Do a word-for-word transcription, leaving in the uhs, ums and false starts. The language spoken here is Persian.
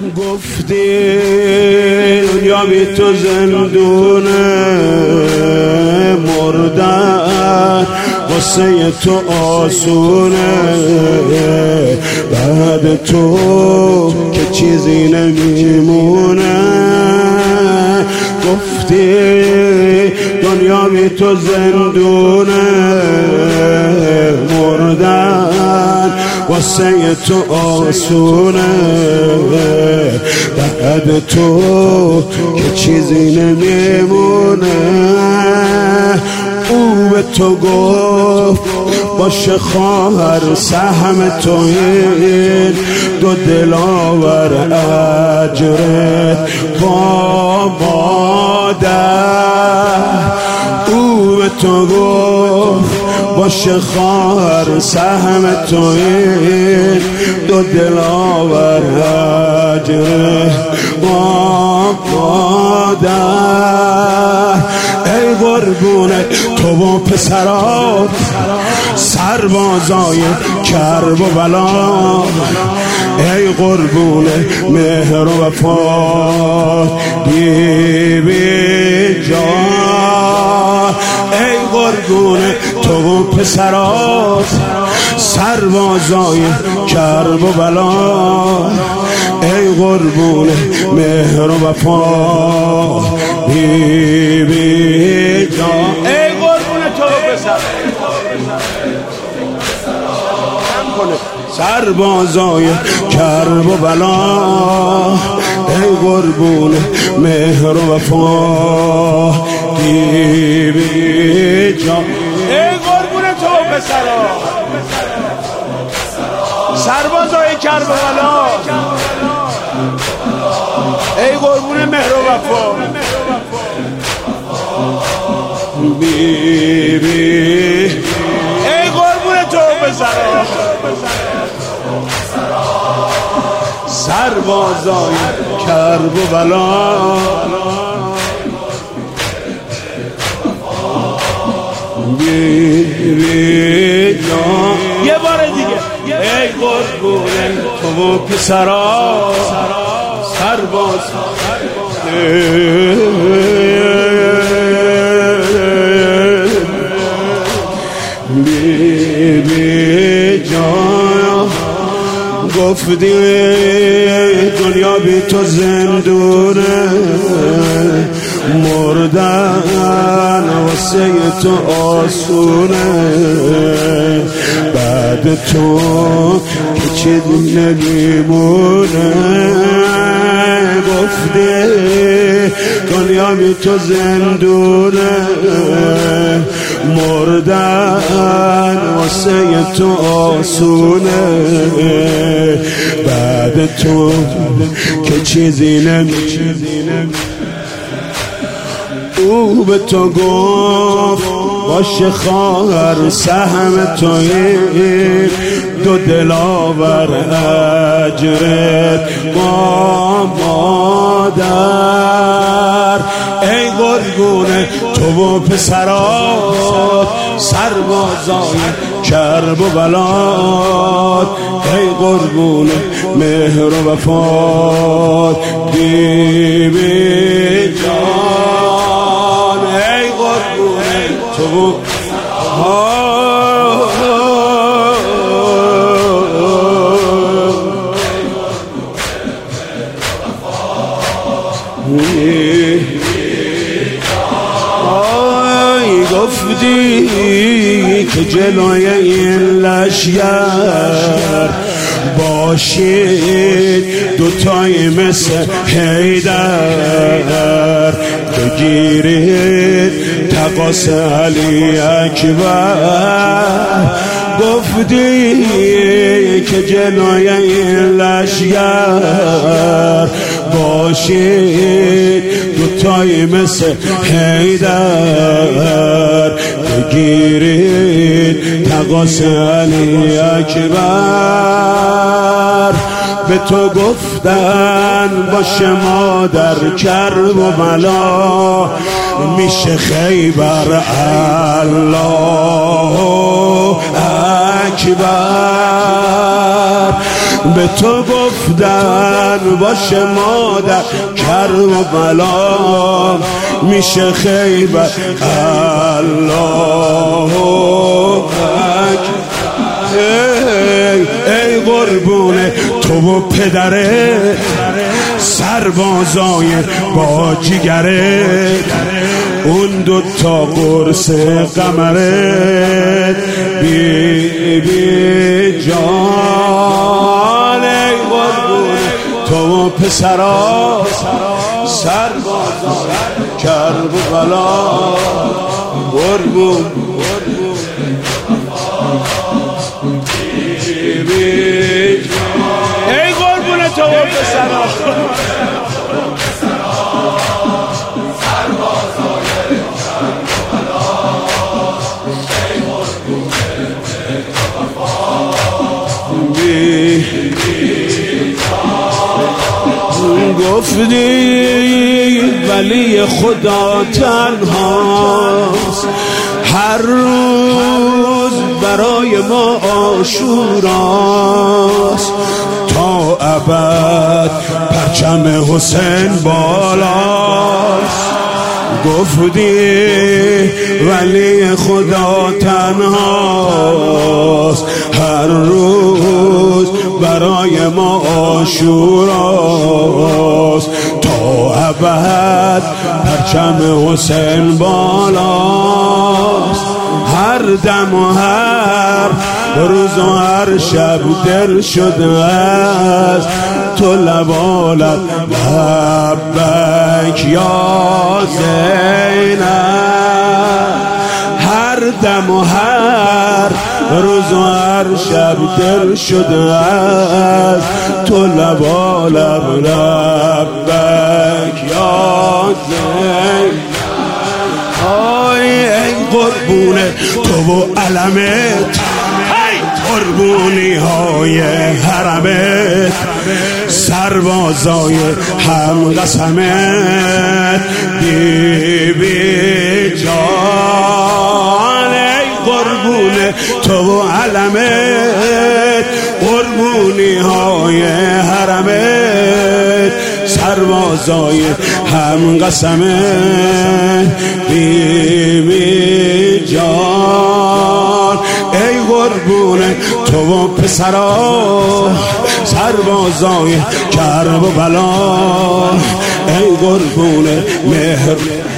گفتی دنیا بی تو زندونه، مردن واسه تو آسونه، بعد تو که چیزی نمیمونه. گفتی دنیا بی تو زندونه، مردن واسه تو آسونه، بعد تو که چیزی نمیمونه. او به تو گفت باشه خواهر سهم تو این دو دلاور اجرت با مادر. او به تو گفت باشه خواهر سهم تو این دو دلاور اجرت با مادر. ای قربونه تو و پسرات سربازای کرب و بلا، ای قربونه مهر و وفا بی بی جان. ای قربونه تو و پسرات سربازای کرب و بلا، ای قربونه مهر و وفا بی بی جان. ای قربونه تو و پسرات سربازای کرب و بلا، ای قربونه مهر و وفا بی بی جان. ای قربونه تو و پسرات سربازای کرب و بلا، ای قربونه مهر و وفا بی بی. ای قربونه تو و پسرات سربازای کرب و بلا، بی بی جان. یه بار دیگه ای قربونه تو و پسرات سرباز بی بی جان. گفتی دنیا بی تو زندونه، مردن واسه تو آسونه، بعد تو که چیزی نمیمونه. گفتی دنیا بی تو زندونه، مردن واسه تو آسونه، بعد تو که چیزی نمیمونه. او به تو گفت باشه خواهر سهم تو این دو دلاور اجرت با مادر. ای قربونه تو و پسرات سربازای کرب و بلاد، ای قربونه مهر و وفات بی بی جان. ای قربونه تو آی گفتی که جلوی این لشگر باشید دوتای مثل حیدر، بگیرید تقاس علی اکبر. گفتی که جلوی این لشگر باشید دوتای مثل حیدر، بگیرید تقاس علی اکبر. به تو گفتن باشه مادر کرب و بلا میشه خیبر الله اکبر. به تو گفتن باشه مادر کرب و بلا میشه خیبر الله اکبر. ای, ای قربونه تو و پدره سربازای با جگره اون دوتا قرص قمره بی بی جان. ای قربونه تو و پسرا سربازای کرب و بلا قربون ای قربون تو و پسرا گفتی ولی خدا تنهاست هر روز برای ما عاشوراست تا ابد پرچم حسین بالاست. گفتی ولی خدا تنهاست هر روز برای ما عاشوراست تا ابد پرچم حسین بالاست. هر دم و هر روز و هر شب دل شده است تو لبالت لبک یا زینب. هر دم و هر روز و هر شب دل شده است تو لبالت لبک یا زینب. آی ای قربونه تو و علمت قربونی های حرمت سربازای هم قسمت بی بی جان. ای قربونه تو و علمت قربونی های حرمت سربازای هم قسمت بی بی جان. ای قربونه تو و پسرا سربازای کرب و بلا ای قربونه مهر